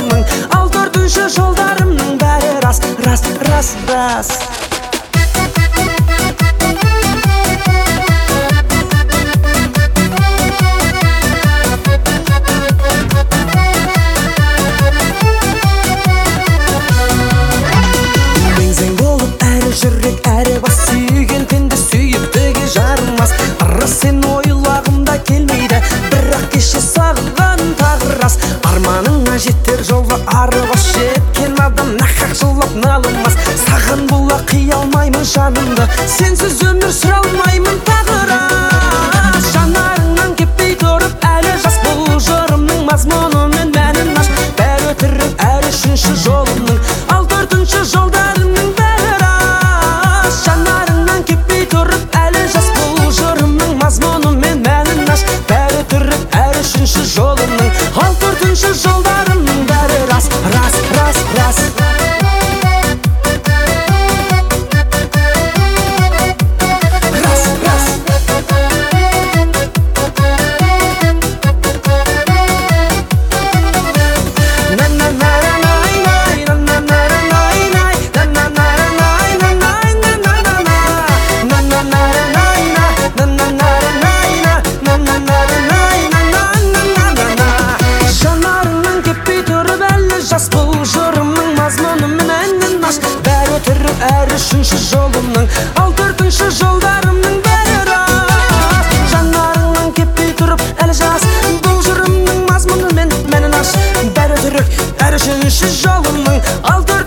жолымның, ал төртінші жолдарымның бәрі рас, рас, рас, рас. Жүрек әрі бас сүйген пенде сүйіктіге жармас. Рас сен ойлағымда келмейді, бірақ кеше сағынған тағы рас. Арманыңа жетер жолы ары бас, жеткен адам нақақ жылап налымас. Саған бола қия алмаймын жанымды, сенсіз өмір сүре алмаймын тағы рас. Жанарыңнан кеппей тұрып әлі жас, бұл жырымның мазмұны мен мәнін аш. Бәрі өтірік әр үшінші жолымның, ал төртінші жолдарымның бәрі рас. Жанарыңнан кеппей тұрып әлі жас, бұл жырымның мазмұны мен мәнін аш. Бәрі өтірік әр үшінші жолымның, ал төртінші жолдарымның бәрі рас, рас, рас, рас. Бұл жырымның мазмұны мен әнін аш. Бәрі өтірік әр үшінші жолымның, ал төртінші жолдарымның бәрі рас. Жанарыңнан кеппей тұрып әлі жас, бұл жырымның мазмұны мен мәнін аш. Бәрі өтірік әр үшінші жолымның, ал